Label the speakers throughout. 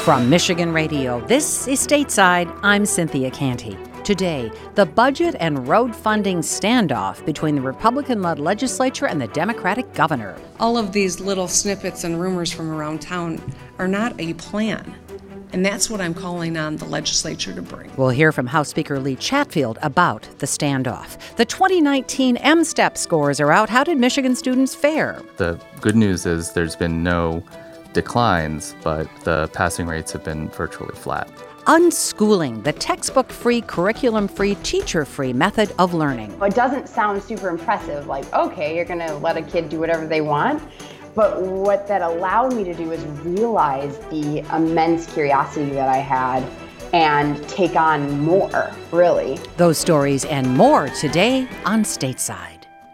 Speaker 1: From Michigan Radio, this is Stateside. I'm Cynthia Canty. Today, the budget and road funding standoff between the Republican-led legislature and the Democratic governor.
Speaker 2: All of these little snippets and rumors from around town are not a plan. And that's what I'm calling on the legislature to bring.
Speaker 1: We'll hear from House Speaker Lee Chatfield about the standoff. The 2019 MSTEP scores are out. How did Michigan students fare?
Speaker 3: The good news is there's been no declines, but the passing rates have been virtually flat.
Speaker 1: Unschooling, the textbook-free, curriculum-free, teacher-free method of learning.
Speaker 4: It doesn't sound super impressive, like, okay, you're going to let a kid do whatever they want. But what that allowed me to do is realize the immense curiosity that I had and take on more, really.
Speaker 1: Those stories and more today on Stateside.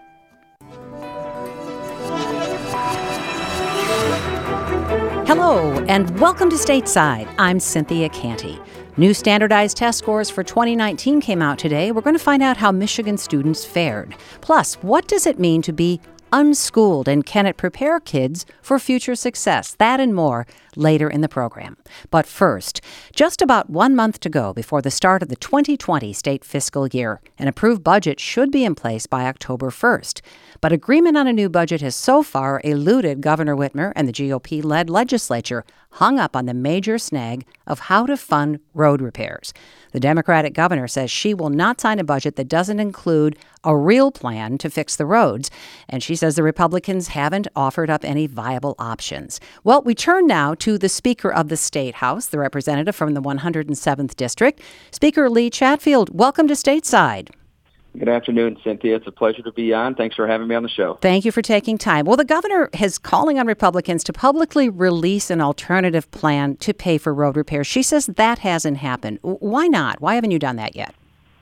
Speaker 1: Hello, and welcome to Stateside. I'm Cynthia Canty. New standardized test scores for 2019 came out today. We're going to find out how Michigan students fared. Plus, what does it mean to be unschooled, and can it prepare kids for future success? That and more later in the program. But first, just about 1 month to go before the start of the 2020 state fiscal year. An approved budget should be in place by October 1st. But agreement on a new budget has so far eluded Governor Whitmer and the GOP-led legislature, hung up on the major snag of how to fund road repairs. The Democratic governor says she will not sign a budget that doesn't include a real plan to fix the roads. And she says the Republicans haven't offered up any viable options. Well, we turn now to the Speaker of the State House, the representative from the 107th District, Speaker Lee Chatfield. Welcome to Stateside.
Speaker 5: Good afternoon, Cynthia. It's a pleasure to be on. Thanks for having me on the show.
Speaker 1: Thank you for taking time. Well, the governor is calling on Republicans to publicly release an alternative plan to pay for road repairs. She says that hasn't happened. Why not? Why haven't you done that yet?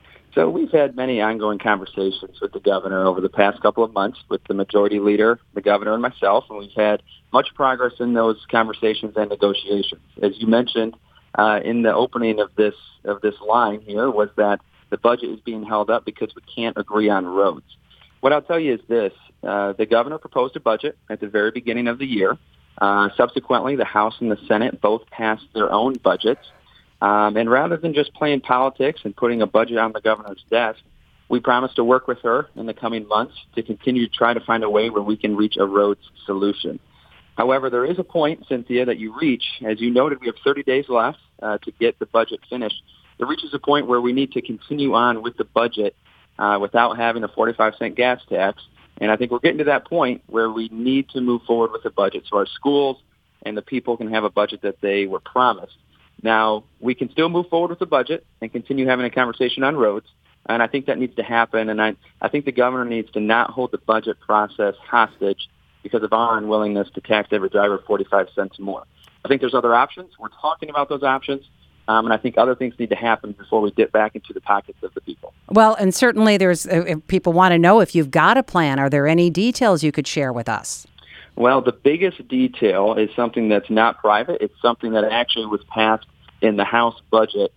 Speaker 5: So we've had many ongoing conversations with the governor over the past couple of months with the majority leader, the governor, and myself, and we've had much progress in those conversations and negotiations. As you mentioned in the opening of this line here was that the budget is being held up because we can't agree on roads. What I'll tell you is this. The governor proposed a budget at the very beginning of the year. Subsequently, the House and the Senate both passed their own budgets. And rather than just playing politics and putting a budget on the governor's desk, we promised to work with her in the coming months to continue to try to find a way where we can reach a roads solution. However, there is a point, Cynthia, that you reach. As you noted, we have 30 days left to get the budget finished. It reaches a point where we need to continue on with the budget without having a 45-cent gas tax. And I think we're getting to that point where we need to move forward with the budget so our schools and the people can have a budget that they were promised. Now, we can still move forward with the budget and continue having a conversation on roads, and I think that needs to happen. And I think the governor needs to not hold the budget process hostage because of our unwillingness to tax every driver 45 cents more. I think there's other options. We're talking about those options. And I think other things need to happen before we get back into the pockets of the people.
Speaker 1: Well, and certainly there's if people want to know if you've got a plan. Are there any details you could share with us?
Speaker 5: Well, the biggest detail is something that's not private. It's something that actually was passed in the House budget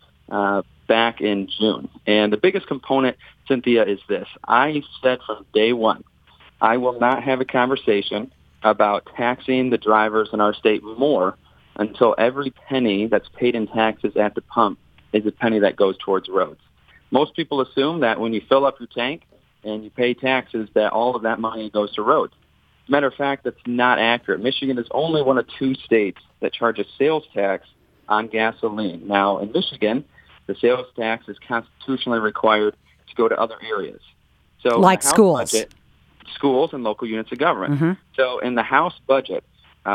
Speaker 5: back in June. And the biggest component, Cynthia, is this. I said from day one, I will not have a conversation about taxing the drivers in our state more until every penny that's paid in taxes at the pump is a penny that goes towards roads. Most people assume that when you fill up your tank and you pay taxes, that all of that money goes to roads. As a matter of fact, that's not accurate. Michigan is only one of 2 states that charge a sales tax on gasoline. Now, in Michigan, the sales tax is constitutionally required to go to other areas. So
Speaker 1: like schools.
Speaker 5: Budget, schools and local units of government.
Speaker 1: Mm-hmm.
Speaker 5: So in the House budget,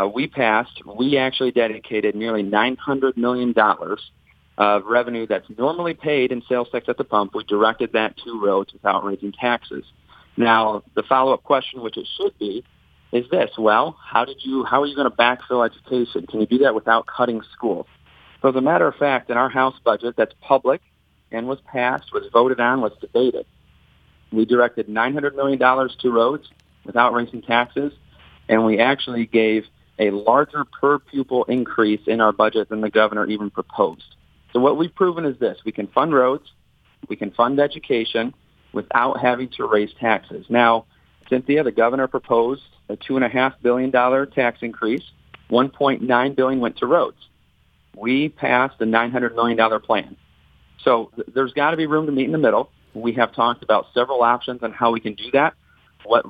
Speaker 5: we actually dedicated nearly $900 million of revenue that's normally paid in sales tax at the pump. We directed that to roads without raising taxes. Now, the follow-up question, which it should be, is this. Well, how are you going to backfill education? Can you do that without cutting schools? So as a matter of fact, in our House budget that's public and was passed, was voted on, was debated, we directed $900 million to roads without raising taxes, and we actually gave a larger per-pupil increase in our budget than the governor even proposed. So what we've proven is this. We can fund roads, we can fund education without having to raise taxes. Now, Cynthia, the governor proposed a $2.5 billion tax increase. $1.9 billion went to roads. we passed a $900 million plan. So there's got to be room to meet in the middle. We have talked about several options on how we can do that, what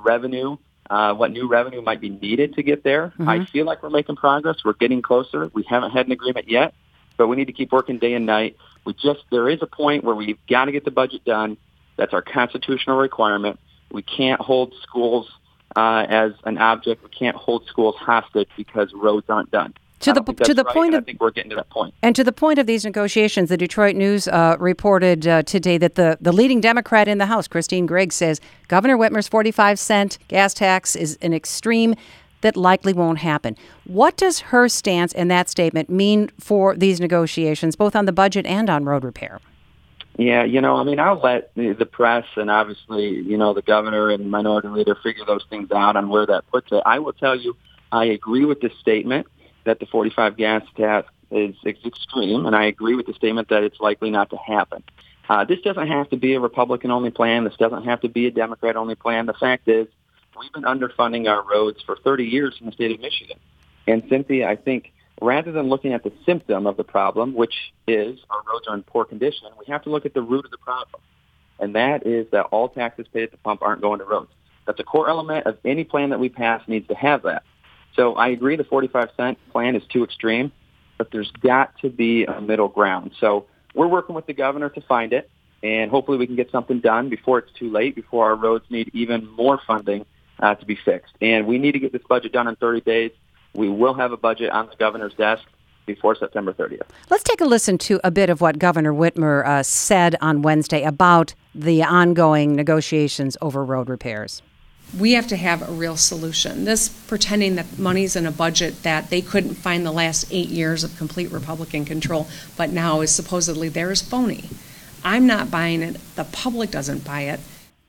Speaker 5: new revenue might be needed to get there. Mm-hmm. I feel like we're making progress. We're getting closer. We haven't had an agreement yet, but we need to keep working day and night. There is a point where we've got to get the budget done. That's our constitutional requirement. We can't hold schools as an object. We can't hold schools hostage because roads aren't done. I think we're getting to that point.
Speaker 1: And to the point of these negotiations, the Detroit News reported today that the leading Democrat in the House, Christine Griggs, says Governor Whitmer's 45-cent gas tax is an extreme that likely won't happen. What does her stance in that statement mean for these negotiations, both on the budget and on road repair?
Speaker 5: Yeah, I'll let the press and obviously, the governor and minority leader figure those things out on where that puts it. I will tell you, I agree with the statement that the 45 gas tax is extreme, and I agree with the statement that it's likely not to happen. This doesn't have to be a Republican-only plan. This doesn't have to be a Democrat-only plan. The fact is, we've been underfunding our roads for 30 years in the state of Michigan. And Cynthia, I think rather than looking at the symptom of the problem, which is our roads are in poor condition, we have to look at the root of the problem. And that is that all taxes paid at the pump aren't going to roads. That's a core element of any plan that we pass needs to have that. So I agree the 45-cent plan is too extreme, but there's got to be a middle ground. So we're working with the governor to find it, and hopefully we can get something done before it's too late, before our roads need even more funding to be fixed. And we need to get this budget done in 30 days. We will have a budget on the governor's desk before September 30th.
Speaker 1: Let's take a listen to a bit of what Governor Whitmer said on Wednesday about the ongoing negotiations over road repairs.
Speaker 2: We have to have a real solution. This pretending that money's in a budget that they couldn't find the last 8 years of complete Republican control, but now is supposedly there is phony. I'm not buying it. The public doesn't buy it.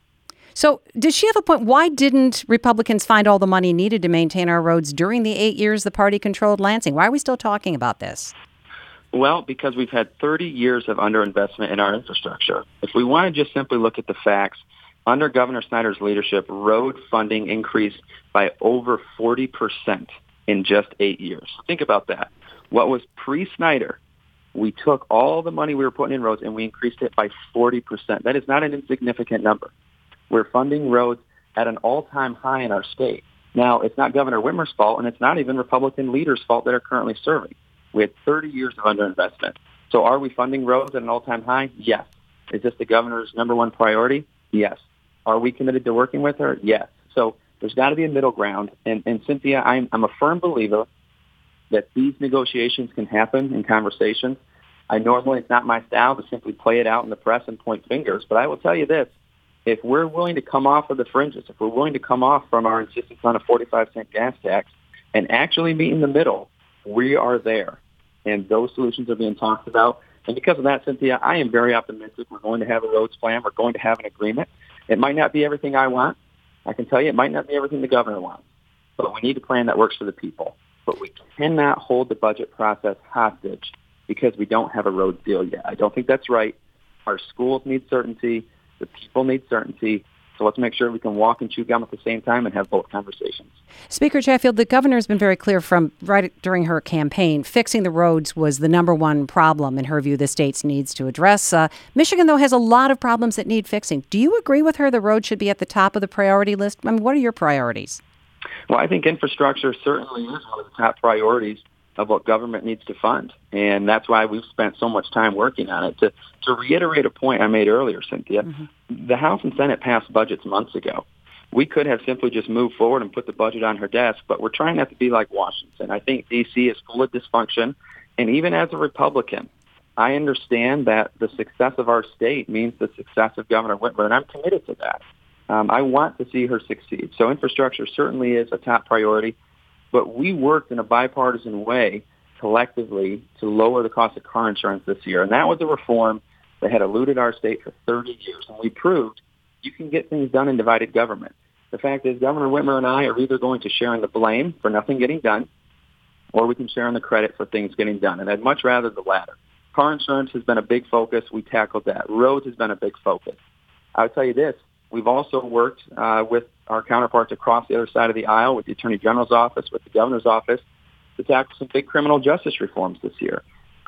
Speaker 1: So does she have a point? Why didn't Republicans find all the money needed to maintain our roads during the 8 years the party controlled Lansing? Why are we still talking about this?
Speaker 5: Well, because we've had 30 years of underinvestment in our infrastructure. If we want to just simply look at the facts, under Governor Snyder's leadership, road funding increased by over 40% in just 8 years. Think about that. What was pre-Snyder, we took all the money we were putting in roads and we increased it by 40%. That is not an insignificant number. We're funding roads at an all-time high in our state. Now, it's not Governor Whitmer's fault, and it's not even Republican leaders' fault that are currently serving. We had 30 years of underinvestment. So are we funding roads at an all-time high? Yes. Is this the governor's number one priority? Yes. Are we committed to working with her? Yes. So there's got to be a middle ground. And Cynthia, I'm a firm believer that these negotiations can happen in conversations. Normally it's not my style to simply play it out in the press and point fingers, but I will tell you this. If we're willing to come off of the fringes, if we're willing to come off from our insistence on a 45-cent gas tax and actually meet in the middle, we are there. And those solutions are being talked about. And because of that, Cynthia, I am very optimistic. We're going to have a roads plan. We're going to have an agreement. It might not be everything I want. I can tell you it might not be everything the governor wants. But we need a plan that works for the people. But we cannot hold the budget process hostage because we don't have a roads deal yet. I don't think that's right. Our schools need certainty. The people need certainty. So let's make sure we can walk and chew gum at the same time and have both conversations.
Speaker 1: Speaker Chatfield, the governor has been very clear from right during her campaign. Fixing the roads was the number one problem, in her view, the state needs to address. Michigan, though, has a lot of problems that need fixing. Do you agree with her the road should be at the top of the priority list? I mean, what are your priorities?
Speaker 5: Well, I think infrastructure certainly is one of the top priorities of what government needs to fund. And that's why we've spent so much time working on it. To reiterate a point I made earlier, Cynthia, the House and Senate passed budgets months ago. We could have simply just moved forward and put the budget on her desk, but we're trying not to be like Washington. I think D.C. is full of dysfunction. And even as a Republican, I understand that the success of our state means the success of Governor Whitmer, and I'm committed to that. I want to see her succeed. So infrastructure certainly is a top priority. But we worked in a bipartisan way collectively to lower the cost of car insurance this year. And that was a reform that had eluded our state for 30 years. And we proved you can get things done in divided government. The fact is Governor Whitmer and I are either going to share in the blame for nothing getting done, or we can share in the credit for things getting done. And I'd much rather the latter. Car insurance has been a big focus. We tackled that. Roads has been a big focus. I'll tell you this. We've also worked with our counterparts across the other side of the aisle, with the Attorney General's office, with the Governor's office, to tackle some big criminal justice reforms this year.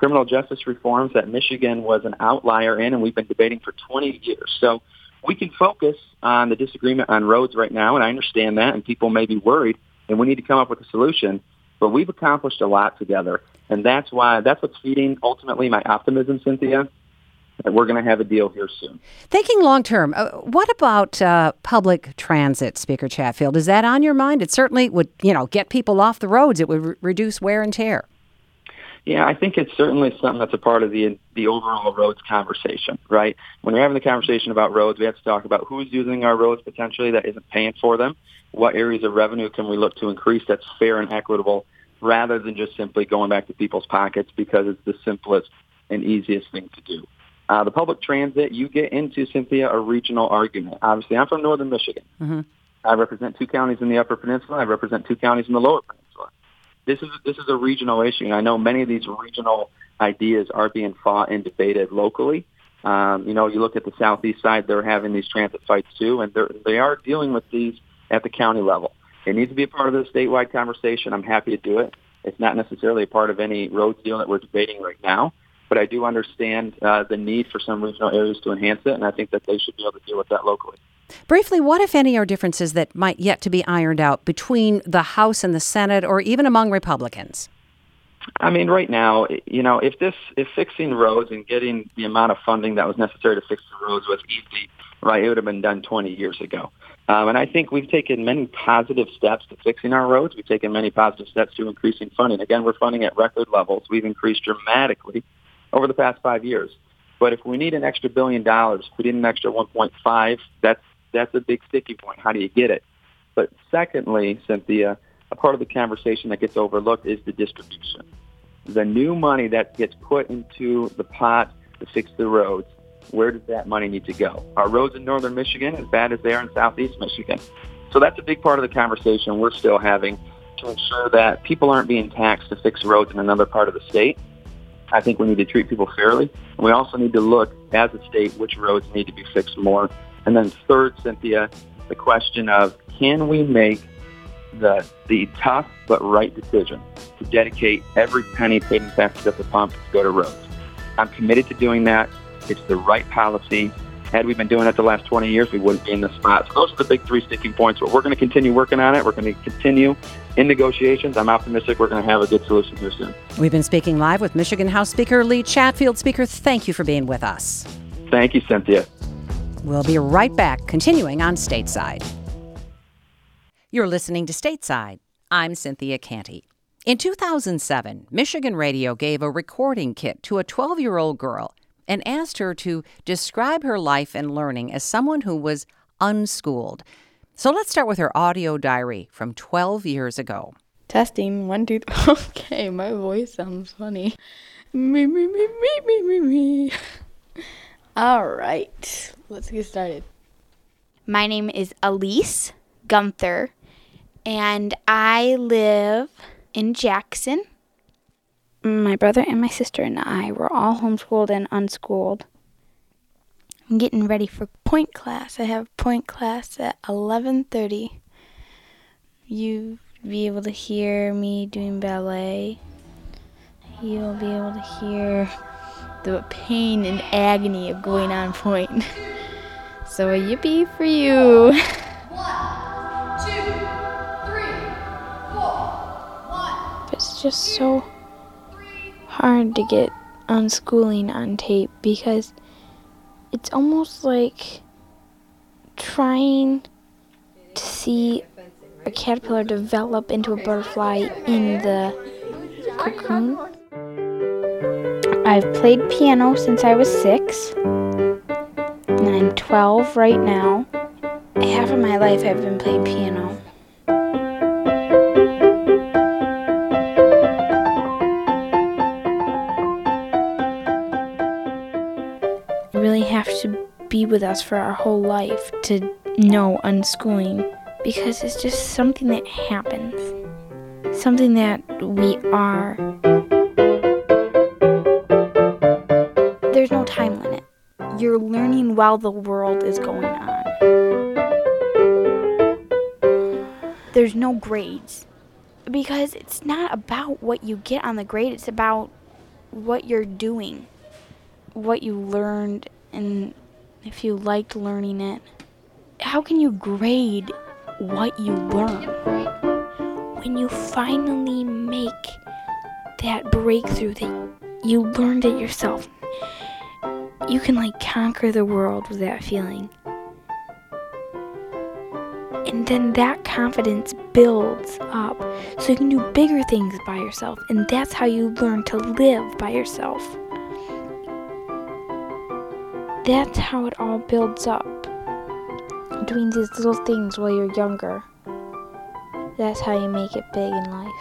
Speaker 5: criminal justice reforms that Michigan was an outlier in, and we've been debating for 20 years. So we can focus on the disagreement on roads right now, and I understand that, and people may be worried, and we need to come up with a solution. But we've accomplished a lot together, and that's what's feeding ultimately my optimism, Cynthia, that we're going to have a deal here soon.
Speaker 1: Thinking long term, what about public transit, Speaker Chatfield? Is that on your mind? It certainly would, get people off the roads. It would reduce wear and tear.
Speaker 5: Yeah, I think it's certainly something that's a part of the overall roads conversation, right? When we're having the conversation about roads, we have to talk about who's using our roads potentially that isn't paying for them. What areas of revenue can we look to increase that's fair and equitable, rather than just simply going back to people's pockets because it's the simplest and easiest thing to do. The public transit, you get into, Cynthia, a regional argument. Obviously, I'm from northern Michigan. Mm-hmm. I represent 2 counties in the Upper Peninsula. I represent 2 counties in the Lower Peninsula. This is a regional issue, and I know many of these regional ideas are being fought and debated locally. You look at the southeast side; they're having these transit fights too, and they are dealing with these at the county level. It needs to be a part of the statewide conversation. I'm happy to do it. It's not necessarily a part of any roads deal that we're debating right now, but I do understand the need for some regional areas to enhance it, and I think that they should be able to deal with that locally.
Speaker 1: Briefly, what, if any, are differences that might yet to be ironed out between the House and the Senate, or even among Republicans?
Speaker 5: I mean, right now, if fixing roads and getting the amount of funding that was necessary to fix the roads was easy, right, it would have been done 20 years ago. And I think we've taken many positive steps to fixing our roads. We've taken many positive steps to increasing funding. Again, we're funding at record levels. We've increased dramatically over the past 5 years. But if we need an extra $1 billion, put in an extra 1.5, that's a big sticky point. How do you get it? But secondly, Cynthia, a part of the conversation that gets overlooked is the distribution. The new money that gets put into the pot to fix the roads, where does that money need to go? Our roads in northern Michigan as bad as they are in southeast Michigan. So that's a big part of the conversation we're still having to ensure that people aren't being taxed to fix roads in another part of the state. I think we need to treat people fairly. And we also need to look, as a state, which roads need to be fixed more. And then third, Cynthia, the question of, can we make the tough but right decision to dedicate every penny paid in taxes at the pump to go to roads? I'm committed to doing that. It's the right policy. Had we been doing it the last 20 years, we wouldn't be in this spot. So those are the big 3 sticking points. But we're going to continue working on it. We're going to continue in negotiations. I'm optimistic we're going to have a good solution here soon.
Speaker 1: We've been speaking live with Michigan House Speaker Lee Chatfield. Speaker, thank you for being with us.
Speaker 5: Thank you, Cynthia.
Speaker 1: We'll be right back, continuing on Stateside. You're listening to Stateside. I'm Cynthia Canty. In 2007, Michigan Radio gave a recording kit to a 12-year-old girl and asked her to describe her life and learning as someone who was unschooled. So let's start with her audio diary from 12 years ago.
Speaker 6: Testing, 1, 2, 3. Okay, my voice sounds funny. Me. All right, let's get started. My name is Elise Gunther, and I live in Jackson. My brother and my sister and I were all homeschooled and unschooled. I'm getting ready for point class. I have point class at 11:30. You'll be able to hear me doing ballet. You'll be able to hear the pain and agony of going on point. So a yippee for you.
Speaker 7: 1, 2, 3, 4, 1.
Speaker 6: It's just so hard to get unschooling on tape because it's almost like trying to see a caterpillar develop into a butterfly in the cocoon. I've played piano since I was 6, and I'm 12 right now. Half of my life I've been playing piano. You really have to be with us for our whole life to know unschooling, because it's just something that happens, something that we are. There's no time limit. You're learning while the world is going on. There's no grades, because it's not about what you get on the grade. It's about what you're doing, what you learned, and if you liked learning it. How can you grade what you learn? When you finally make that breakthrough that you learned it yourself, you can conquer the world with that feeling. And then that confidence builds up so you can do bigger things by yourself. And that's how you learn to live by yourself. That's how it all builds up. Doing these little things while you're younger. That's how you make it big in life.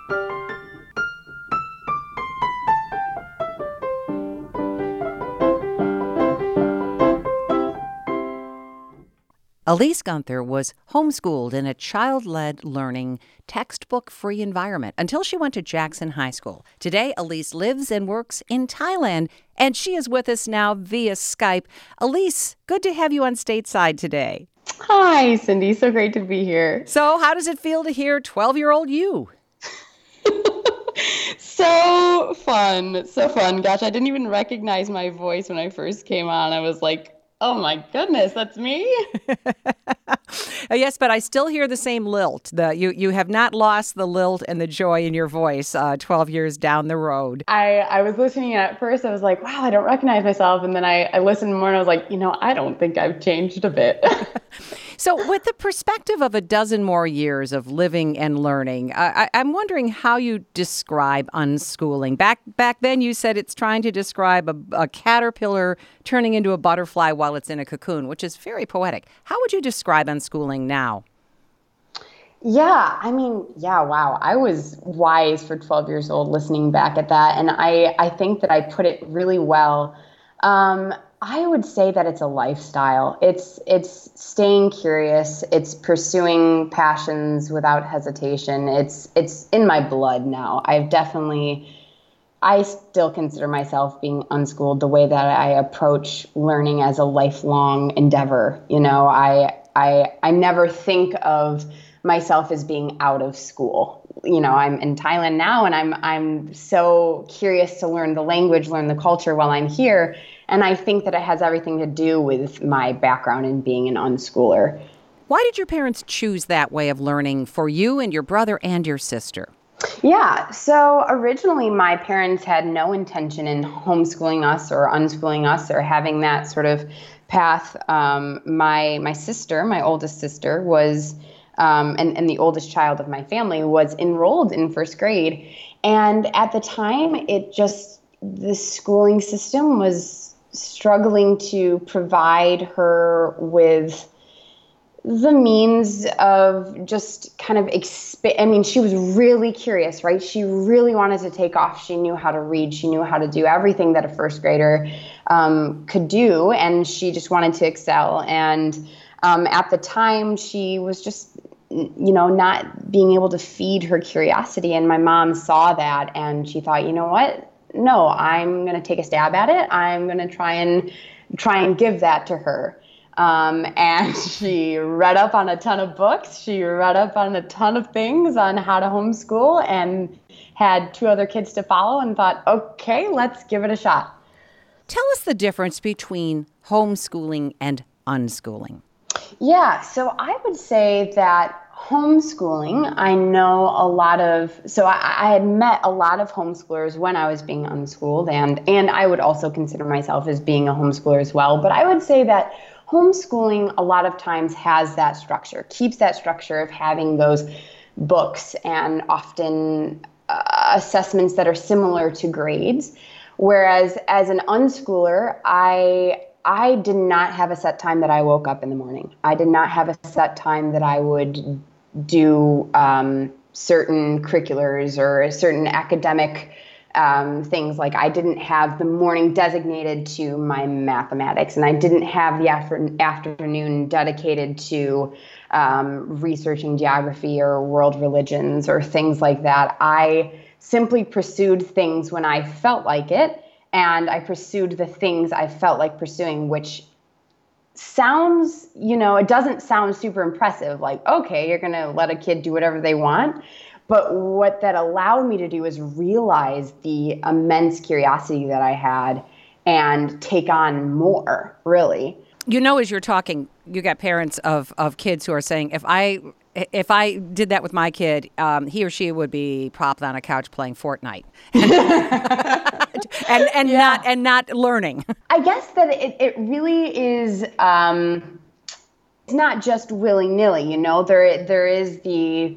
Speaker 1: Elise Gunther was homeschooled in a child-led learning, textbook-free environment until she went to Jackson High School. Today, Elise lives and works in Thailand, and she is with us now via Skype. Elise, good to have you on Stateside today.
Speaker 4: Hi, Cindy. So great to be here.
Speaker 1: So how does it feel to hear 12-year-old you?
Speaker 4: So fun. So fun. Gosh, I didn't even recognize my voice when I first came on. I was like, oh my goodness, that's me?
Speaker 1: Yes, but I still hear the same lilt. You have not lost the lilt and the joy in your voice 12 years down the road.
Speaker 4: I was listening, and at first I was like, wow, I don't recognize myself. And then I listened more and I was like, I don't think I've changed a bit.
Speaker 1: So with the perspective of a dozen more years of living and learning, I'm wondering how you describe unschooling. Back then you said it's trying to describe a caterpillar turning into a butterfly while it's in a cocoon, which is very poetic. How would you describe unschooling now?
Speaker 4: Yeah, wow. I was wise for 12 years old listening back at that. And I think that I put it really well. I would say that it's a lifestyle. It's staying curious. It's pursuing passions without hesitation. It's in my blood now. I still consider myself being unschooled the way that I approach learning as a lifelong endeavor. I never think of myself as being out of school. I'm in Thailand now, and I'm so curious to learn the language, learn the culture while I'm here. And I think that it has everything to do with my background in being an unschooler.
Speaker 1: Why did your parents choose that way of learning for you and your brother and your sister?
Speaker 4: Yeah, so originally my parents had no intention in homeschooling us or unschooling us or having that sort of path. My sister, my oldest sister, was, and the oldest child of my family, was enrolled in first grade. And at the time, the schooling system was struggling to provide her with the means of just kind of she was really curious, right? She really wanted to take off. She knew how to read. She knew how to do everything that a first grader could do, and she just wanted to excel. And at the time, she was just, not being able to feed her curiosity. And my mom saw that, and she thought, you know what? No, I'm going to take a stab at it. I'm going to try and give that to her. And she read up on a ton of books. She read up on a ton of things on how to homeschool, and had 2 other kids to follow, and thought, okay, let's give it a shot.
Speaker 1: Tell us the difference between homeschooling and unschooling.
Speaker 4: Yeah, so I would say that homeschooling, I know I had met a lot of homeschoolers when I was being unschooled, and I would also consider myself as being a homeschooler as well. But I would say that homeschooling a lot of times has that structure, keeps that structure of having those books and often assessments that are similar to grades. Whereas as an unschooler, I did not have a set time that I woke up in the morning. I did not have a set time that I would do certain curriculars or certain academic things. Like I didn't have the morning designated to my mathematics, and I didn't have the afternoon dedicated to researching geography or world religions or things like that. I simply pursued things when I felt like it, and I pursued the things I felt like pursuing, which sounds, it doesn't sound super impressive. Like, okay, you're going to let a kid do whatever they want. But what that allowed me to do is realize the immense curiosity that I had and take on more, really.
Speaker 1: As you're talking, you got parents of kids who are saying, if I did that with my kid, he or she would be propped on a couch playing Fortnite and not learning.
Speaker 4: I guess that it really is. It's not just willy-nilly. There is the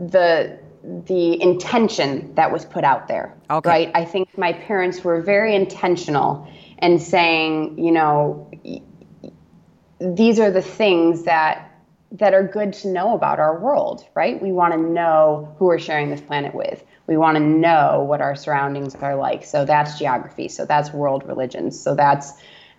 Speaker 4: intention that was put out there.
Speaker 1: Okay.
Speaker 4: Right. I think my parents were very intentional in saying, these are the things that are good to know about our world, right? We want to know who we're sharing this planet with. We want to know what our surroundings are like. So that's geography. So that's world religions. So that's,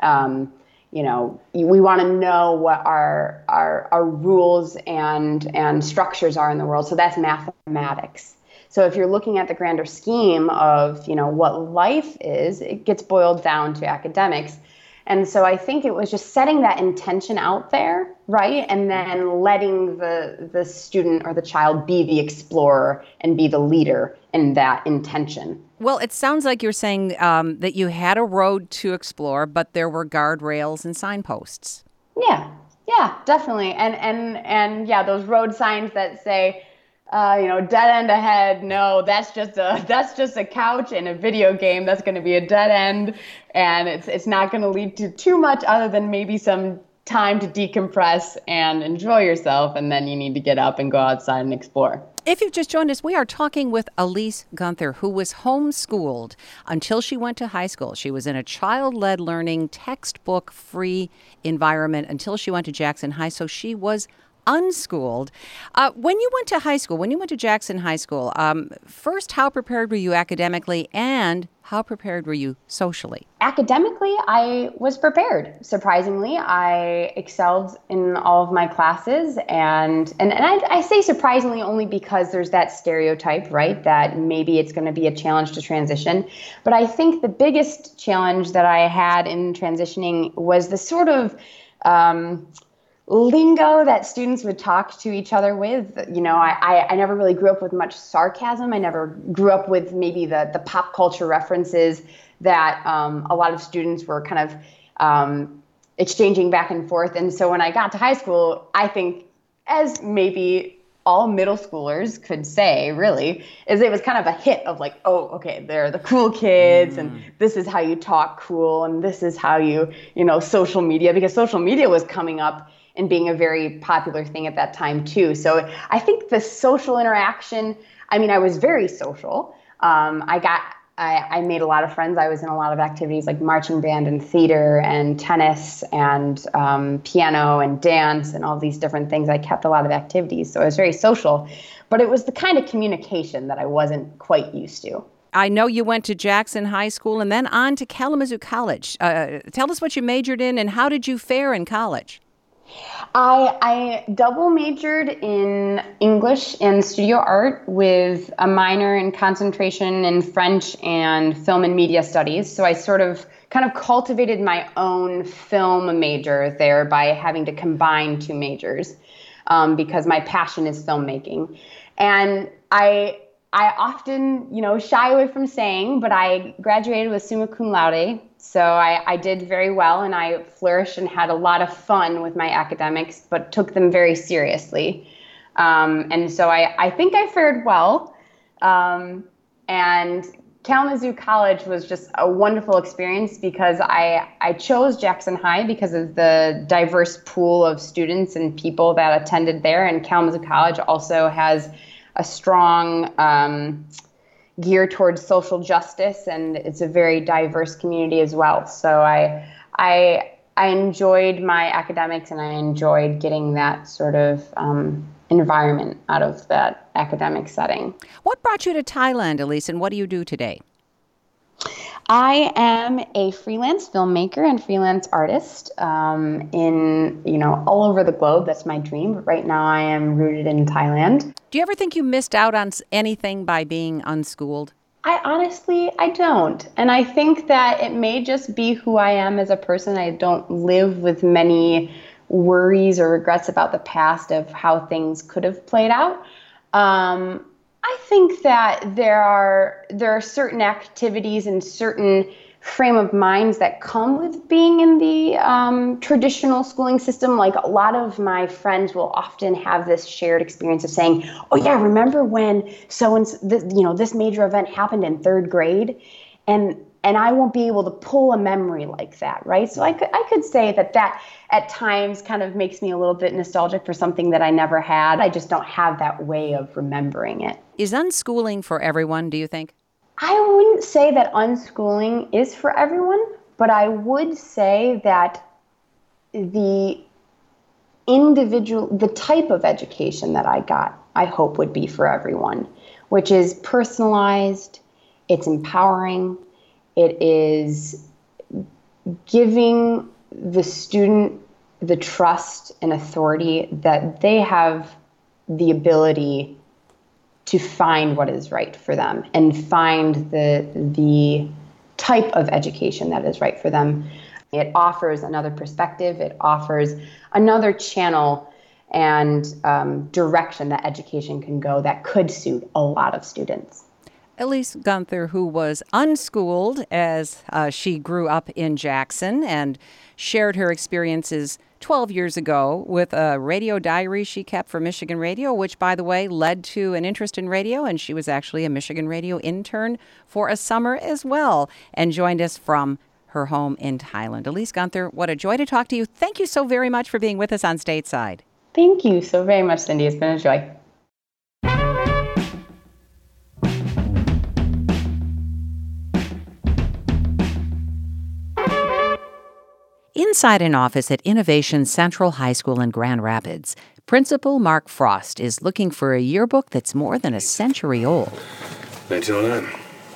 Speaker 4: we want to know what our rules and structures are in the world. So that's mathematics. So if you're looking at the grander scheme of, what life is, it gets boiled down to academics. And so I think it was just setting that intention out there, right? And then letting the student or the child be the explorer and be the leader in that intention.
Speaker 1: Well, it sounds like you're saying that you had a road to explore, but there were guardrails and signposts.
Speaker 4: Yeah, definitely. And yeah, those road signs that say, dead end ahead. No, that's just a couch and a video game. That's going to be a dead end, and it's not going to lead to too much other than maybe some time to decompress and enjoy yourself. And then you need to get up and go outside and explore.
Speaker 1: If you've just joined us, we are talking with Elise Gunther, who was homeschooled until she went to high school. She was in a child-led learning, textbook-free environment until she went to Jackson High, so she was unschooled. When you went to high school, when you went to Jackson High School, first, how prepared were you academically, and how prepared were you socially?
Speaker 4: Academically, I was prepared. Surprisingly, I excelled in all of my classes, and I say surprisingly only because there's that stereotype, right, that maybe it's going to be a challenge to transition. But I think the biggest challenge that I had in transitioning was the sort of lingo that students would talk to each other with. I never really grew up with much sarcasm. I never grew up with maybe the pop culture references that a lot of students were kind of exchanging back and forth. And so when I got to high school, I think, as maybe all middle schoolers could say, really, is it was kind of a hit of like, oh, okay, they're the cool kids, and this is how you talk cool, and this is how you social media, because social media was coming up and being a very popular thing at that time too. So I think the social interaction, I was very social. I made a lot of friends. I was in a lot of activities like marching band and theater and tennis and piano and dance and all these different things. I kept a lot of activities. So I was very social, but it was the kind of communication that I wasn't quite used to.
Speaker 1: I know you went to Jackson High School and then on to Kalamazoo College. Tell us what you majored in and how did you fare in college?
Speaker 4: I double majored in English and studio art with a minor in concentration in French and film and media studies. So I sort of kind of cultivated my own film major there by having to combine two majors because my passion is filmmaking. And I often, shy away from saying, but I graduated with summa cum laude. So I did very well, and I flourished and had a lot of fun with my academics, but took them very seriously. And so I think I fared well. And Kalamazoo College was just a wonderful experience because I chose Jackson High because of the diverse pool of students and people that attended there. And Kalamazoo College also has a strong gear towards social justice, and it's a very diverse community as well. So I enjoyed my academics, and I enjoyed getting that sort of environment out of that academic setting.
Speaker 1: What brought you to Thailand, Elise, and what do you do today?
Speaker 4: I am a freelance filmmaker and freelance artist in all over the globe. That's my dream. But right now I am rooted in Thailand.
Speaker 1: Do you ever think you missed out on anything by being unschooled?
Speaker 4: I don't. And I think that it may just be who I am as a person. I don't live with many worries or regrets about the past of how things could have played out. I think that there are certain activities and certain frame of minds that come with being in the traditional schooling system. Like a lot of my friends will often have this shared experience of saying, "Oh yeah, remember when this major event happened in third grade?" And I won't be able to pull a memory like that, right? So I could say that at times kind of makes me a little bit nostalgic for something that I never had. I just don't have that way of remembering it.
Speaker 1: Is unschooling for everyone, do you think?
Speaker 4: I wouldn't say that unschooling is for everyone, but I would say that the type of education that I got, I hope would be for everyone, which is personalized, it's empowering, it is giving the student the trust and authority that they have the ability to find what is right for them and find the type of education that is right for them. It offers another perspective. It offers another channel and direction that education can go that could suit a lot of students.
Speaker 1: Elise Gunther, who was unschooled as she grew up in Jackson and shared her experiences 12 years ago with a radio diary she kept for Michigan Radio, which, by the way, led to an interest in radio, and she was actually a Michigan Radio intern for a summer as well, and joined us from her home in Thailand. Elise Gunther, what a joy to talk to you. Thank you so very much for being with us on Stateside.
Speaker 4: Thank you so very much, Cindy. It's been a joy.
Speaker 1: Inside an office at Innovation Central High School in Grand Rapids, Principal Mark Frost is looking for a yearbook that's more than a century old.
Speaker 7: 1909.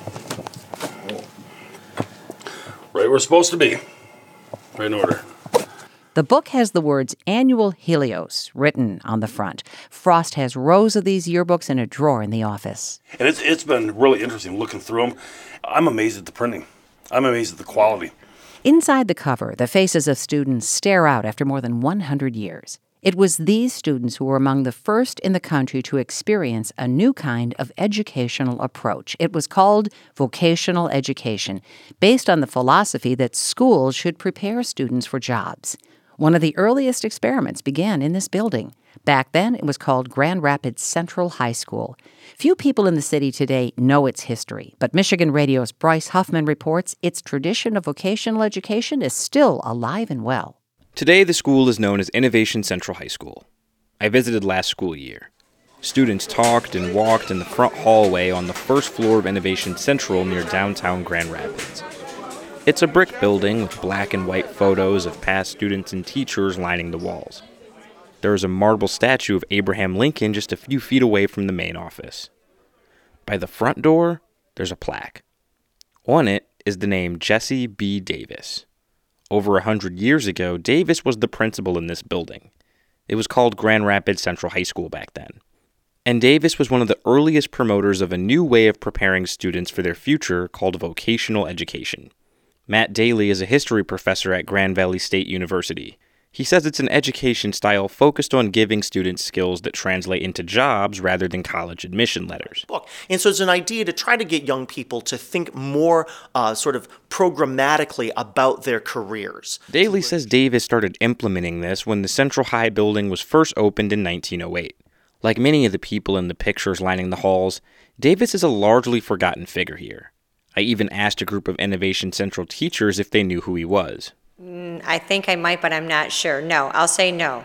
Speaker 7: Right where it's supposed to be. Right in order.
Speaker 1: The book has the words Annual Helios written on the front. Frost has rows of these yearbooks in a drawer in the office.
Speaker 7: And it's been really interesting looking through them. I'm amazed at the printing. I'm amazed at the quality.
Speaker 1: Inside the cover, the faces of students stare out after more than 100 years. It was these students who were among the first in the country to experience a new kind of educational approach. It was called vocational education, based on the philosophy that schools should prepare students for jobs. One of the earliest experiments began in this building. Back then, it was called Grand Rapids Central High School. Few people in the city today know its history, but Michigan Radio's Bryce Huffman reports its tradition of vocational education is still alive and well.
Speaker 8: Today, the school is known as Innovation Central High School. I visited last school year. Students talked and walked in the front hallway on the first floor of Innovation Central near downtown Grand Rapids. It's a brick building with black and white photos of past students and teachers lining the walls. There is a marble statue of Abraham Lincoln just a few feet away from the main office. By the front door, there's a plaque. On it is the name Jesse B. Davis. Over 100 years ago, Davis was the principal in this building. It was called Grand Rapids Central High School back then. And Davis was one of the earliest promoters of a new way of preparing students for their future called vocational education. Matt Daly is a history professor at Grand Valley State University. He says it's an education style focused on giving students skills that translate into jobs rather than college admission letters.
Speaker 9: And so it's an idea to try to get young people to think more sort of programmatically about their careers.
Speaker 8: Daly says Davis started implementing this when the Central High building was first opened in 1908. Like many of the people in the pictures lining the halls, Davis is a largely forgotten figure here. I even asked a group of Innovation Central teachers if they knew who he was.
Speaker 10: I think I might, but I'm not sure. No, I'll say no.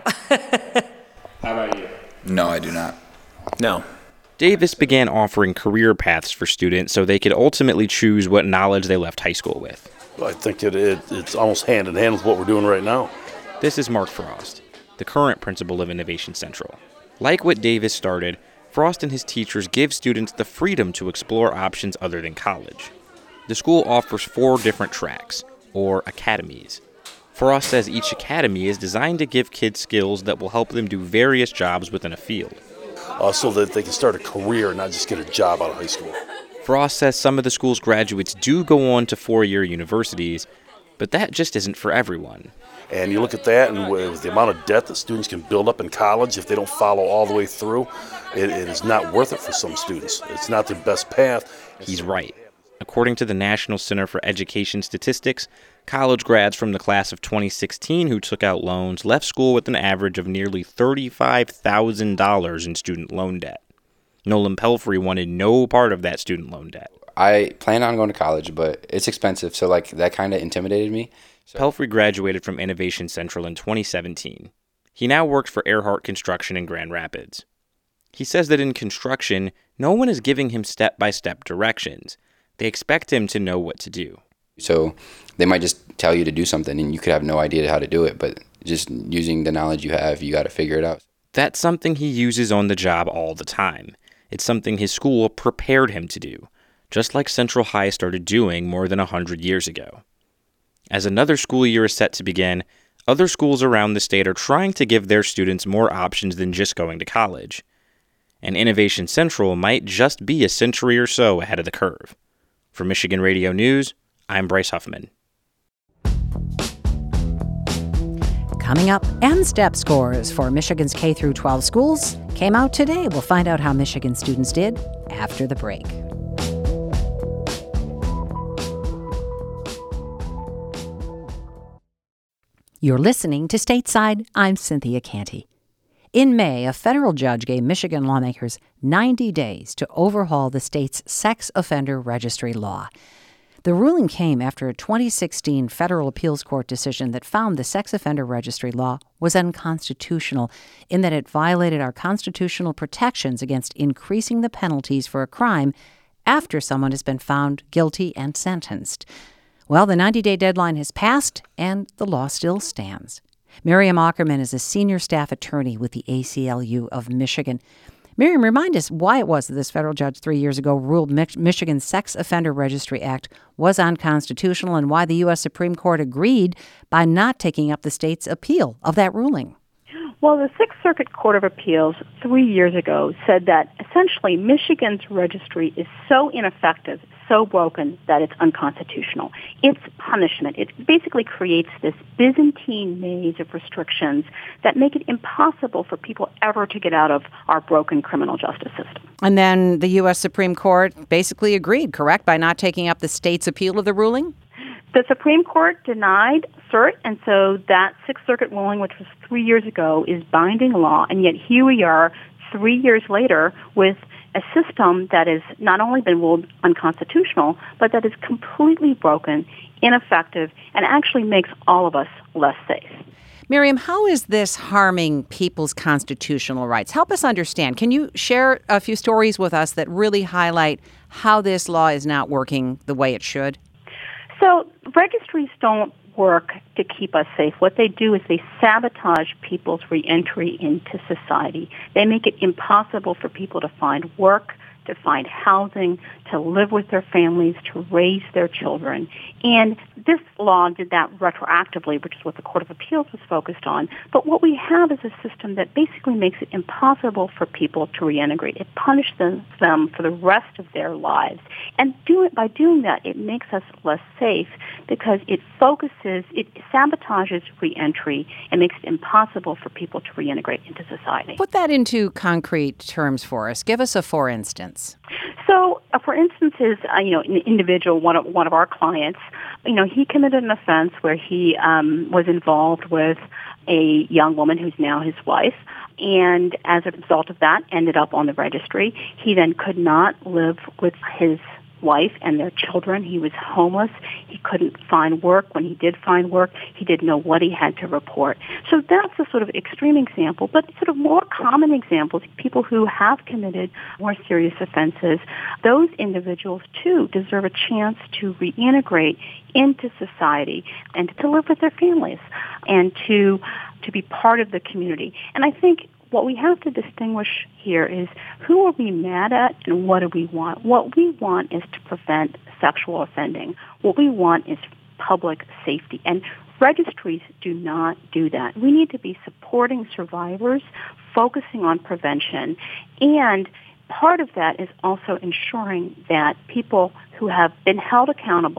Speaker 7: How about you?
Speaker 11: No, I do not.
Speaker 9: No.
Speaker 8: Davis began offering career paths for students so they could ultimately choose what knowledge they left high school with.
Speaker 7: I think it's almost hand in hand with what we're doing right now.
Speaker 8: This is Mark Frost, the current principal of Innovation Central. Like what Davis started, Frost and his teachers give students the freedom to explore options other than college. The school offers 4 different tracks, or academies. Frost says each academy is designed to give kids skills that will help them do various jobs within a field.
Speaker 7: So that they can start a career, not just get a job out of high school.
Speaker 8: Frost says some of the school's graduates do go on to 4-year universities, But that just isn't for everyone.
Speaker 7: And you look at that, and with the amount of debt that students can build up in college if they don't follow all the way through, it is not worth it for some students. It's not the best path.
Speaker 8: He's right. According to the National Center for Education Statistics, college grads from the class of 2016 who took out loans left school with an average of nearly $35,000 in student loan debt. Nolan Pelfrey wanted no part of that student loan debt.
Speaker 11: I plan on going to college, but it's expensive, so that kind of intimidated me.
Speaker 8: Pelfrey graduated from Innovation Central in 2017. He now works for Earhart Construction in Grand Rapids. He says that in construction, no one is giving him step-by-step directions. They expect him to know what to do.
Speaker 11: So they might just tell you to do something, and you could have no idea how to do it, but just using the knowledge you have, you got to figure it out.
Speaker 8: That's something he uses on the job all the time. It's something his school prepared him to do, just like Central High started doing more than 100 years ago. As another school year is set to begin, other schools around the state are trying to give their students more options than just going to college. And Innovation Central might just be a century or so ahead of the curve. For Michigan Radio News, I'm Bryce Huffman.
Speaker 1: Coming up, M-STEP scores for Michigan's K-12 schools came out today. We'll find out how Michigan students did after the break. You're listening to Stateside. I'm Cynthia Canty. In May, a federal judge gave Michigan lawmakers 90 days to overhaul the state's sex offender registry law. The ruling came after a 2016 federal appeals court decision that found the sex offender registry law was unconstitutional in that it violated our constitutional protections against increasing the penalties for a crime after someone has been found guilty and sentenced. Well, the 90-day deadline has passed, and the law still stands. Miriam Ackerman is a senior staff attorney with the ACLU of Michigan. Miriam, remind us why it was that this federal judge 3 years ago ruled Michigan's Sex Offender Registry Act was unconstitutional and why the U.S. Supreme Court agreed by not taking up the state's appeal of that ruling.
Speaker 12: Well, the Sixth Circuit Court of Appeals 3 years ago said that essentially Michigan's registry is so ineffective, so broken, that it's unconstitutional. It's punishment. It basically creates this Byzantine maze of restrictions that make it impossible for people ever to get out of our broken criminal justice system.
Speaker 1: And then the U.S. Supreme Court basically agreed, correct, by not taking up the state's appeal of the ruling?
Speaker 12: The Supreme Court denied cert, and so that Sixth Circuit ruling, which was 3 years ago, is binding law, and yet here we are 3 years later with a system that has not only been ruled unconstitutional, but that is completely broken, ineffective, and actually makes all of us less safe.
Speaker 1: Miriam, how is this harming people's constitutional rights? Help us understand. Can you share a few stories with us that really highlight how this law is not working the way it should?
Speaker 12: So registries don't work to keep us safe. What they do is they sabotage people's reentry into society. They make it impossible for people to find work, to find housing, to live with their families, to raise their children. And this law did that retroactively, which is what the Court of Appeals was focused on. But what we have is a system that basically makes it impossible for people to reintegrate. It punishes them for the rest of their lives. And by doing that, it makes us less safe because it sabotages reentry and makes it impossible for people to reintegrate into society.
Speaker 1: Put that into concrete terms for us. Give us a for instance.
Speaker 12: So, for instance, is an individual, one of our clients, he committed an offense where he was involved with a young woman who's now his wife, and as a result of that, ended up on the registry. He then could not live with his wife and their children. He was homeless. He couldn't find work. When he did find work, he didn't know what he had to report. So that's a sort of extreme example, but sort of more common examples, people who have committed more serious offenses, those individuals too deserve a chance to reintegrate into society and to live with their families and to be part of the community. And I think what we have to distinguish here is who are we mad at and what do we want? What we want is to prevent sexual offending. What we want is public safety. And registries do not do that. We need to be supporting survivors, focusing on prevention, and part of that is also ensuring that people who have been held accountable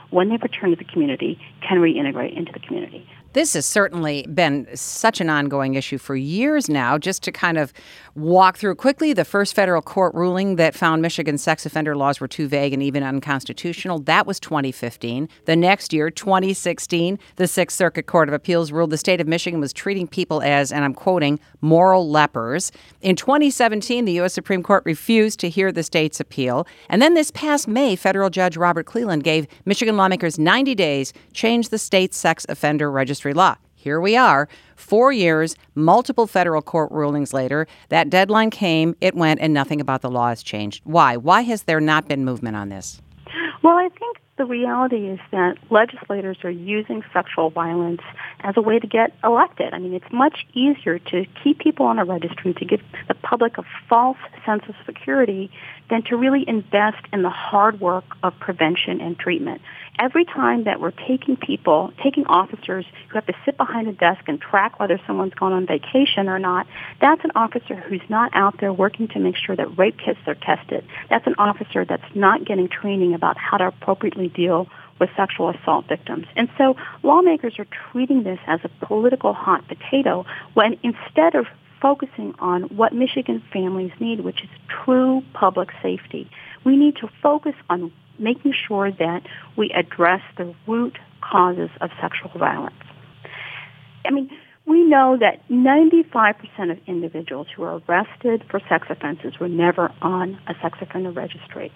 Speaker 12: when they return to the community, can reintegrate into the community.
Speaker 1: This has certainly been such an ongoing issue for years now. Just to kind of walk through quickly, the first federal court ruling that found Michigan's sex offender laws were too vague and even unconstitutional, that was 2015. The next year, 2016, the Sixth Circuit Court of Appeals ruled the state of Michigan was treating people as, and I'm quoting, moral lepers. In 2017, the U.S. Supreme Court refused to hear the state's appeal. And then this past May, federal judge Robert Cleland gave Michigan lawmakers 90 days to change the state's sex offender registry law. Here we are, 4 years, multiple federal court rulings later. That deadline came, it went, and nothing about the law has changed. Why? Why has there not been movement on this?
Speaker 12: Well, I think the reality is that legislators are using sexual violence as a way to get elected. I mean, it's much easier to keep people on a registry, to give the public a false sense of security, than to really invest in the hard work of prevention and treatment. Every time that we're taking officers who have to sit behind a desk and track whether someone's gone on vacation or not, that's an officer who's not out there working to make sure that rape kits are tested. That's an officer that's not getting training about how to appropriately deal with sexual assault victims. And so lawmakers are treating this as a political hot potato when instead of focusing on what Michigan families need, which is true public safety, we need to focus on making sure that we address the root causes of sexual violence. I mean, we know that 95% of individuals who are arrested for sex offenses were never on a sex offender registry.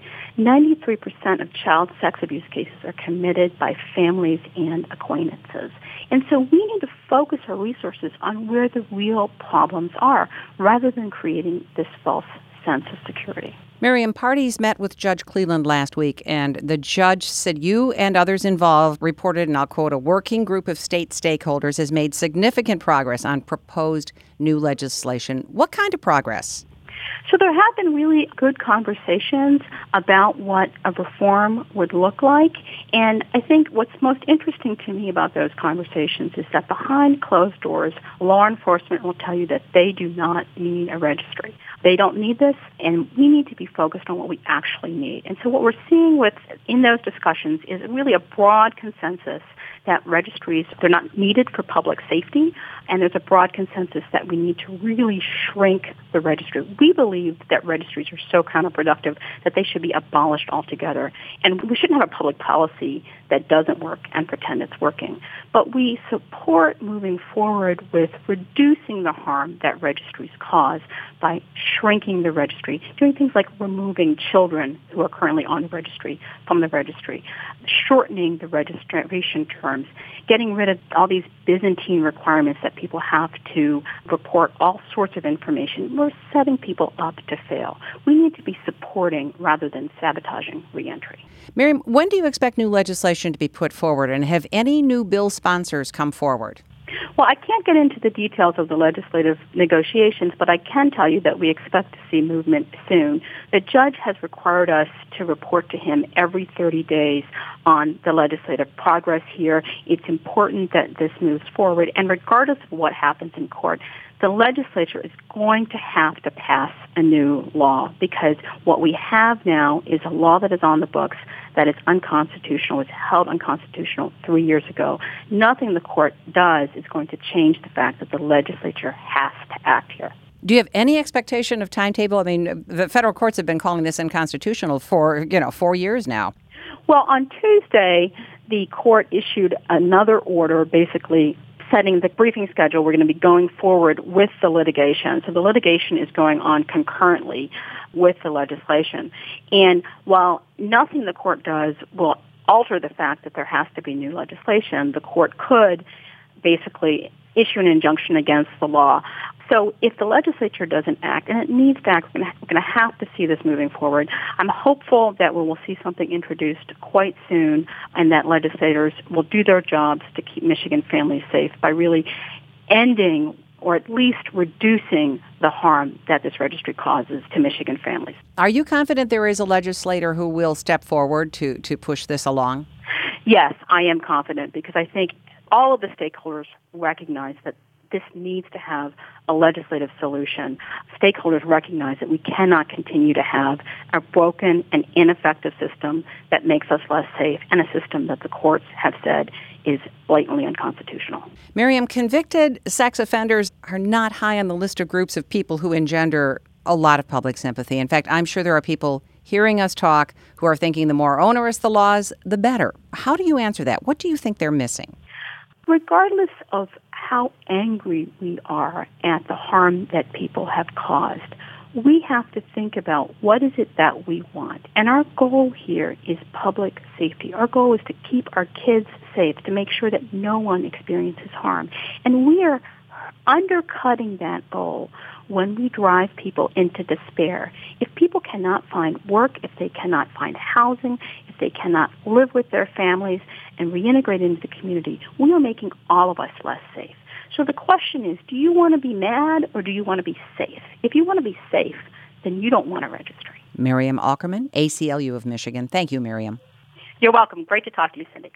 Speaker 12: 93% of child sex abuse cases are committed by families and acquaintances. And so we need to focus our resources on where the real problems are rather than creating this false sense of security.
Speaker 1: Miriam, parties met with Judge Cleland last week, and the judge said you and others involved reported, and I'll quote, a working group of state stakeholders has made significant progress on proposed new legislation. What kind of progress?
Speaker 12: So there have been really good conversations about what a reform would look like. And I think what's most interesting to me about those conversations is that behind closed doors, law enforcement will tell you that they do not need a registry. They don't need this, and we need to be focused on what we actually need. And so what we're seeing in those discussions is really a broad consensus that registries, they're not needed for public safety, and there's a broad consensus that we need to really shrink the registry. We believe that registries are so counterproductive that they should be abolished altogether, and we shouldn't have a public policy that doesn't work and pretend it's working. But we support moving forward with reducing the harm that registries cause by shrinking the registry, doing things like removing children who are currently on the registry from the registry, shortening the registration terms, getting rid of all these Byzantine requirements that people have to report all sorts of information. We're setting people up to fail. We need to be supporting rather than sabotaging reentry.
Speaker 1: Miriam, when do you expect new legislation to be put forward, and have any new bill sponsors come forward?
Speaker 12: Well, I can't get into the details of the legislative negotiations, but I can tell you that we expect to see movement soon. The judge has required us to report to him every 30 days on the legislative progress here. It's important that this moves forward, and regardless of what happens in court, the legislature is going to have to pass a new law because what we have now is a law that is on the books that is unconstitutional, was held unconstitutional 3 years ago. Nothing the court does is going to change the fact that the legislature has to act here.
Speaker 1: Do you have any expectation of timetable? I mean, the federal courts have been calling this unconstitutional for, 4 years now.
Speaker 12: Well, on Tuesday, the court issued another order basically setting the briefing schedule. We're going to be going forward with the litigation. So the litigation is going on concurrently with the legislation. And while nothing the court does will alter the fact that there has to be new legislation, the court could basically issue an injunction against the law. So if the legislature doesn't act, and it needs to act, we're going to have to see this moving forward. I'm hopeful that we will see something introduced quite soon and that legislators will do their jobs to keep Michigan families safe by really ending or at least reducing the harm that this registry causes to Michigan families.
Speaker 1: Are you confident there is a legislator who will step forward to push this along?
Speaker 12: Yes, I am confident because I think all of the stakeholders recognize that this needs to have a legislative solution. Stakeholders recognize that we cannot continue to have a broken and ineffective system that makes us less safe, and a system that the courts have said is blatantly unconstitutional.
Speaker 1: Miriam, convicted sex offenders are not high on the list of groups of people who engender a lot of public sympathy. In fact, I'm sure there are people hearing us talk who are thinking the more onerous the laws, the better. How do you answer that? What do you think they're missing?
Speaker 12: Regardless of how angry we are at the harm that people have caused, we have to think about what is it that we want. And our goal here is public safety. Our goal is to keep our kids safe, to make sure that no one experiences harm. And we are undercutting that goal when we drive people into despair. If people cannot find work, if they cannot find housing, if they cannot live with their families and reintegrate into the community, we are making all of us less safe. So the question is, do you want to be mad or do you want to be safe? If you want to be safe, then you don't want a registry.
Speaker 1: Miriam Alkerman, ACLU of Michigan. Thank you, Miriam.
Speaker 12: You're welcome. Great to talk to you, Cindy.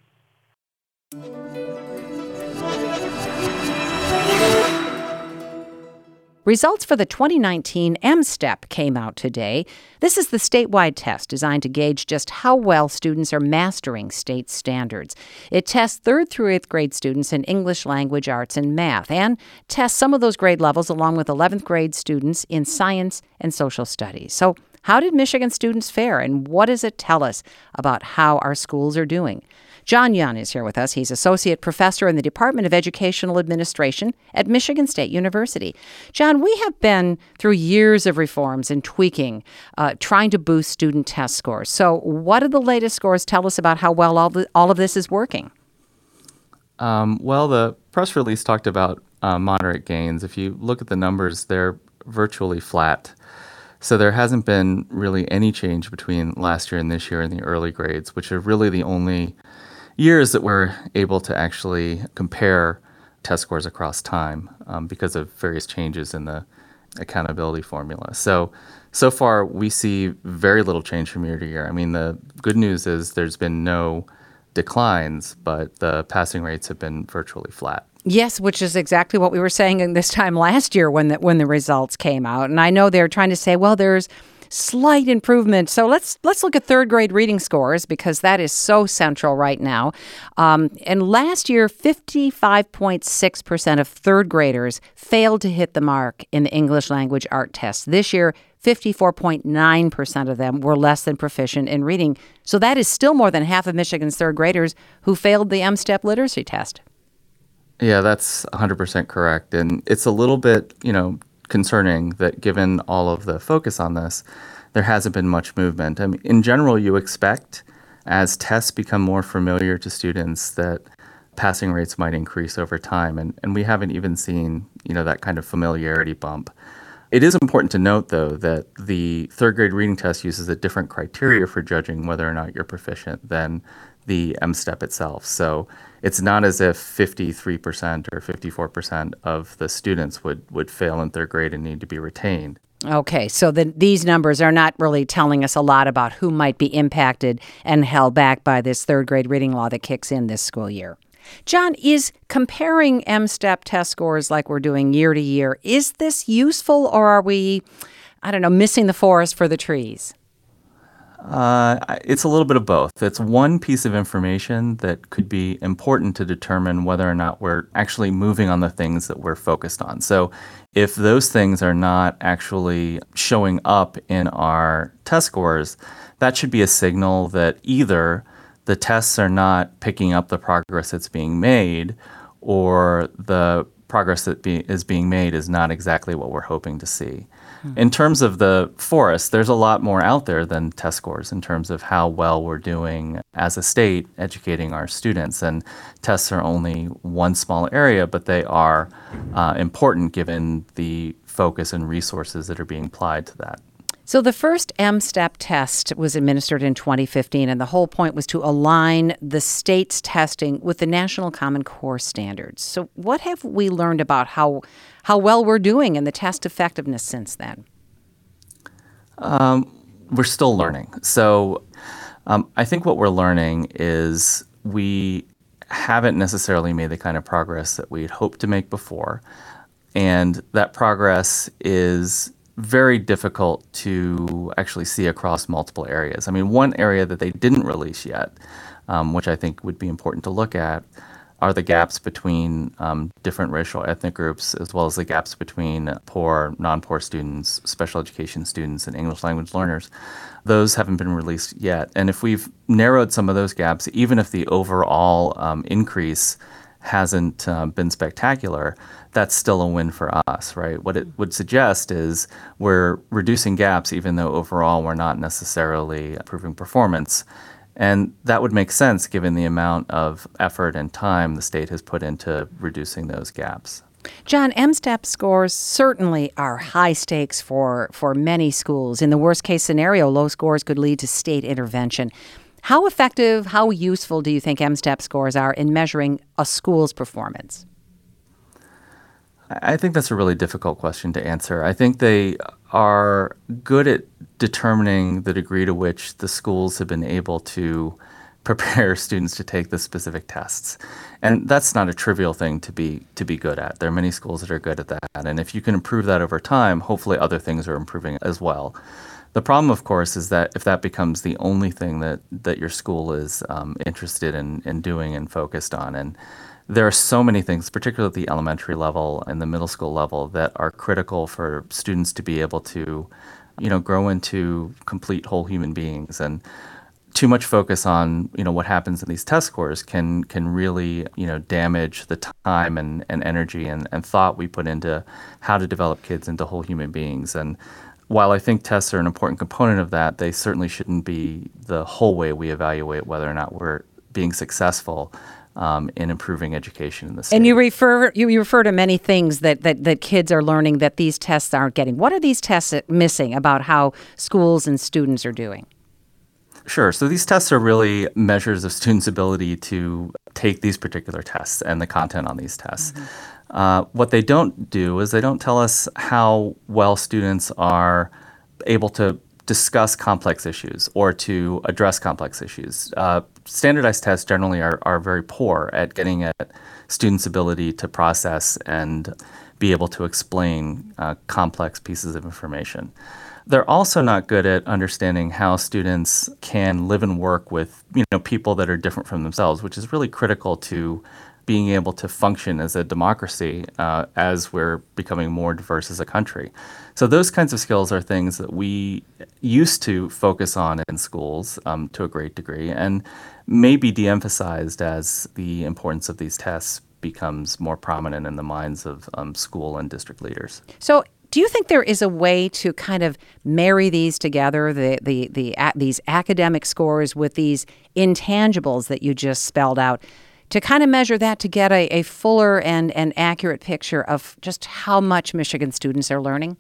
Speaker 1: Results for the 2019 M-STEP came out today. This is the statewide test designed to gauge just how well students are mastering state standards. It tests 3rd through 8th grade students in English, language, arts, and math, and tests some of those grade levels along with 11th grade students in science and social studies. So how did Michigan students fare, and what does it tell us about how our schools are doing? John Young is here with us. He's associate professor in the Department of Educational Administration at Michigan State University. John, we have been through years of reforms and tweaking, trying to boost student test scores. So what do the latest scores tell us about how well all of this is working?
Speaker 3: Well, the press release talked about moderate gains. If you look at the numbers, they're virtually flat. So there hasn't been really any change between last year and this year in the early grades, which are really the only years that we're able to actually compare test scores across time because of various changes in the accountability formula. So far, we see very little change from year to year. I mean, the good news is there's been no declines, but the passing rates have been virtually flat.
Speaker 1: Yes, which is exactly what we were saying in this time last year when the results came out. And I know they're trying to say, well, there's slight improvement. So let's look at 3rd grade reading scores because that is so central right now. And last year, 55.6% of 3rd graders failed to hit the mark in the English language art test. This year, 54.9% of them were less than proficient in reading. So that is still more than half of Michigan's 3rd graders who failed the M-STEP literacy test.
Speaker 3: Yeah, that's 100% correct. And it's a little bit, concerning that given all of the focus on this, there hasn't been much movement. I mean, in general, you expect as tests become more familiar to students that passing rates might increase over time. And we haven't even seen, that kind of familiarity bump. It is important to note, though, that the 3rd grade reading test uses a different criteria for judging whether or not you're proficient than the M-STEP itself. So it's not as if 53% or 54% of the students would fail in 3rd grade and need to be retained.
Speaker 1: Okay, so these numbers are not really telling us a lot about who might be impacted and held back by this 3rd grade reading law that kicks in this school year. John, is comparing M-STEP test scores like we're doing year to year, is this useful or are we, missing the forest for the trees?
Speaker 3: It's a little bit of both. It's one piece of information that could be important to determine whether or not we're actually moving on the things that we're focused on. So if those things are not actually showing up in our test scores, that should be a signal that either the tests are not picking up the progress that's being made or the progress that is being made is not exactly what we're hoping to see. In terms of the forest, there's a lot more out there than test scores in terms of how well we're doing as a state educating our students. And tests are only one small area, but they are important given the focus and resources that are being applied to that.
Speaker 1: So the first M-STEP test was administered in 2015, and the whole point was to align the state's testing with the National Common Core standards. So what have we learned about how well we're doing and the test effectiveness since then?
Speaker 3: We're still learning. So I think what we're learning is we haven't necessarily made the kind of progress that we'd hoped to make before. And that progress is very difficult to actually see across multiple areas. I mean, one area that they didn't release yet, which I think would be important to look at, are the gaps between different racial ethnic groups, as well as the gaps between poor, non-poor students, special education students, and English language learners. Those haven't been released yet. And if we've narrowed some of those gaps, even if the overall increase hasn't been spectacular, that's still a win for us, right? What it would suggest is we're reducing gaps, even though overall we're not necessarily improving performance. And that would make sense given the amount of effort and time the state has put into reducing those gaps.
Speaker 1: John, MSTEP scores certainly are high stakes for many schools. In the worst case scenario, low scores could lead to state intervention. How effective, how useful do you think MSTEP scores are in measuring a school's performance?
Speaker 3: I think that's a really difficult question to answer. I think they are good at determining the degree to which the schools have been able to prepare students to take the specific tests. And that's not a trivial thing to be good at. There are many schools that are good at that. And if you can improve that over time, hopefully other things are improving as well. The problem, of course, is that if that becomes the only thing that your school is interested in doing and focused on, and there are so many things, particularly at the elementary level and the middle school level, that are critical for students to be able to, grow into complete whole human beings. And too much focus on, what happens in these test scores can really, damage the time and energy and thought we put into how to develop kids into whole human beings. And while I think tests are an important component of that, they certainly shouldn't be the whole way we evaluate whether or not we're being successful in improving education in the state.
Speaker 1: And you refer to many things that kids are learning that these tests aren't getting. What are these tests missing about how schools and students are doing?
Speaker 3: Sure. So these tests are really measures of students' ability to take these particular tests and the content on these tests. Mm-hmm. What they don't do is they don't tell us how well students are able to discuss complex issues or to address complex issues. Standardized tests generally are very poor at getting at students' ability to process and be able to explain complex pieces of information. They're also not good at understanding how students can live and work with people that are different from themselves, which is really critical to being able to function as a democracy as we're becoming more diverse as a country. So those kinds of skills are things that we used to focus on in schools to a great degree and may be de-emphasized as the importance of these tests becomes more prominent in the minds of school and district leaders.
Speaker 1: So do you think there is a way to kind of marry these together, these academic scores with these intangibles that you just spelled out, to kind of measure that to get a fuller and accurate picture of just how much Michigan students are learning?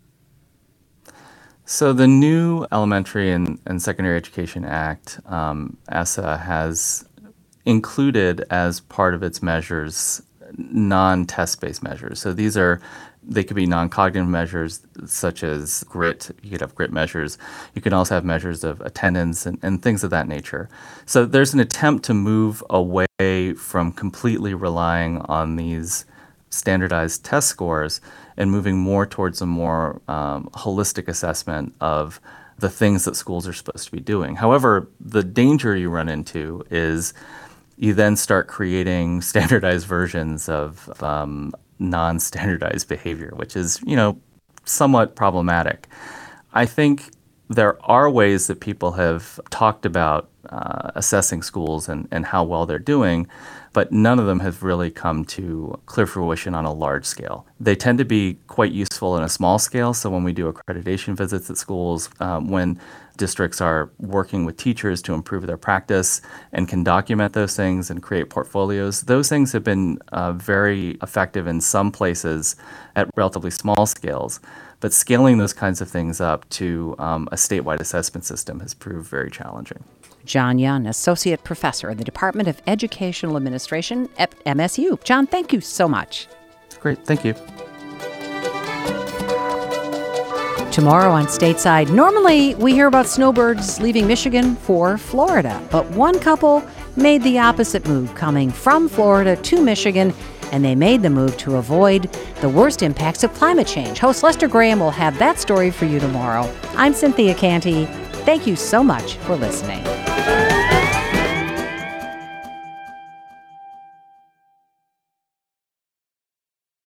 Speaker 3: So the new Elementary and Secondary Education Act, ESSA, has included as part of its measures non-test-based measures. So they could be non-cognitive measures such as grit. You could have grit measures. You can also have measures of attendance and things of that nature. So there's an attempt to move away from completely relying on these standardized test scores and moving more towards a more holistic assessment of the things that schools are supposed to be doing. However, the danger you run into is you then start creating standardized versions of non-standardized behavior, which is, somewhat problematic. I think there are ways that people have talked about assessing schools and how well they're doing, but none of them have really come to clear fruition on a large scale. They tend to be quite useful in a small scale. So when we do accreditation visits at schools, when districts are working with teachers to improve their practice and can document those things and create portfolios, those things have been very effective in some places at relatively small scales. But scaling those kinds of things up to a statewide assessment system has proved very challenging.
Speaker 1: John Young, Associate Professor in the Department of Educational Administration at MSU. John, thank you so much.
Speaker 3: Great, thank you.
Speaker 1: Tomorrow on Stateside, normally we hear about snowbirds leaving Michigan for Florida, but one couple made the opposite move, coming from Florida to Michigan, and they made the move to avoid the worst impacts of climate change. Host Lester Graham will have that story for you tomorrow. I'm Cynthia Canty. Thank you so much for listening.